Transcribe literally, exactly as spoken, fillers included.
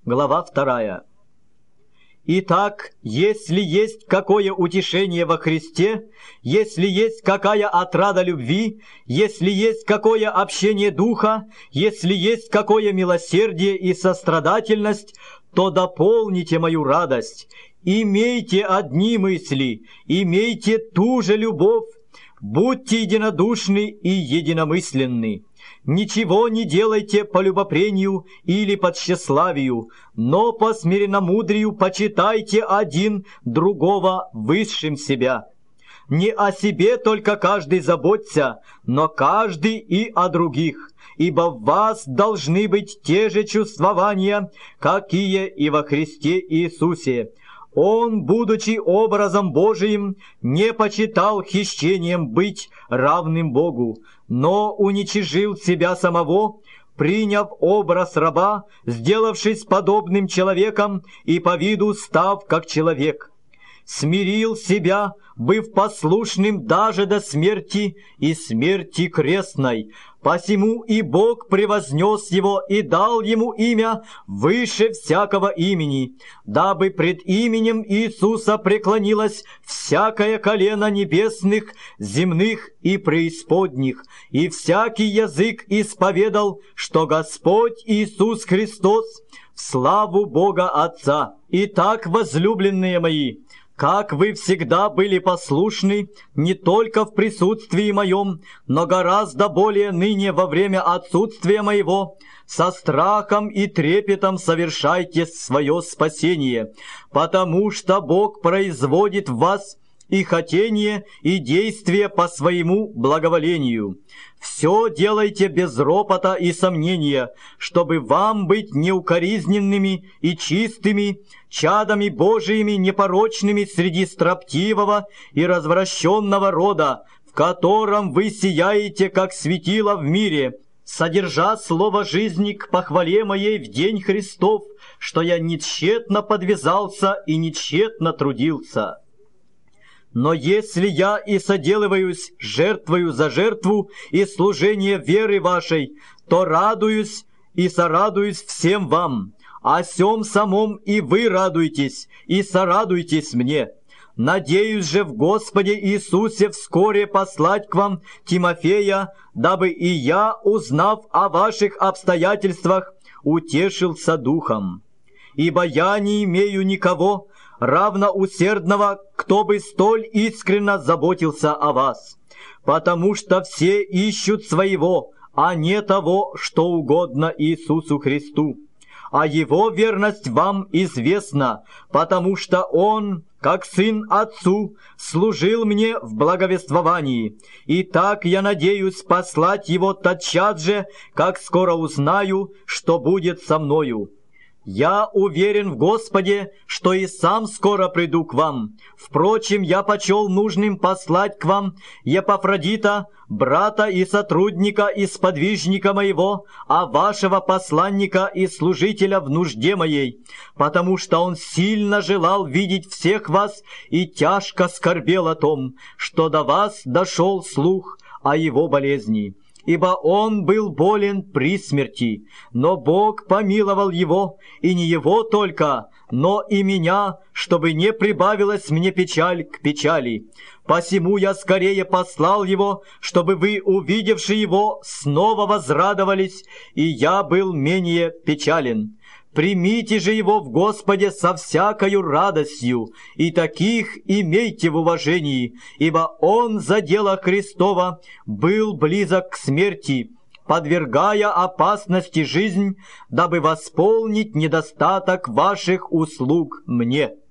глава вторая. Итак, если есть какое утешение во Христе, если есть какая отрада любви, если есть какое общение духа, если есть какое милосердие и сострадательность, то дополните мою радость. Имейте одни мысли, имейте ту же любовь, будьте единодушны и единомысленны. Ничего не делайте по любопрению или по тщеславию, но по смиренномудрию почитайте один другого высшим себя. Не о себе только каждый заботься, но каждый и о других, ибо в вас должны быть те же чувствования, какие и во Христе Иисусе. Он, будучи образом Божиим, не почитал хищением быть равным Богу, но уничижил себя самого, приняв образ раба, сделавшись подобным человеком и по виду став как человек. Смирил себя, быв послушным даже до смерти и смерти крестной. Посему и Бог превознес его и дал ему имя выше всякого имени, дабы пред именем Иисуса преклонилось всякое колено небесных, земных и преисподних, и всякий язык исповедал, что Господь Иисус Христос в славу Бога Отца. Итак, возлюбленные мои, как вы всегда были послушны, не только в присутствии моем, но гораздо более ныне во время отсутствия моего, со страхом и трепетом совершайте свое спасение, потому что Бог производит в вас и хотение, и действие по своему благоволению. Все делайте без ропота и сомнения, чтобы вам быть неукоризненными и чистыми, чадами Божиими непорочными среди строптивого и развращенного рода, в котором вы сияете, как светило в мире, содержа слово жизни к похвале моей в день Христов, что я не тщетно подвязался и не тщетно трудился. Но если я и соделываюсь жертвою за жертву и служение веры вашей, то радуюсь и сорадуюсь всем вам. О сем самом и вы радуйтесь, и сорадуйтесь мне. Надеюсь же в Господе Иисусе вскоре послать к вам Тимофея, дабы и я, узнав о ваших обстоятельствах, утешился духом. Ибо я не имею никого равно усердного, кто бы столь искренно заботился о вас, потому что все ищут своего, а не того, что угодно Иисусу Христу. А Его верность вам известна, потому что Он, как сын Отцу, служил мне в благовествовании. И так я надеюсь послать Его тотчас же, как скоро узнаю, что будет со мною. Я уверен в Господе, что и сам скоро приду к вам. Впрочем, я почел нужным послать к вам Епафродита, брата и сотрудника и сподвижника моего, а вашего посланника и служителя в нужде моей, потому что он сильно желал видеть всех вас и тяжко скорбел о том, что до вас дошел слух о его болезни. Ибо он был болен при смерти, но Бог помиловал его, и не его только, но и меня, чтобы не прибавилась мне печаль к печали. Посему я скорее послал его, чтобы вы, увидевши его, снова возрадовались, и я был менее печален. Примите же его в Господе со всякою радостью, и таких имейте в уважении, ибо он за дело Христова был близок к смерти, подвергая опасности жизнь, дабы восполнить недостаток ваших услуг мне».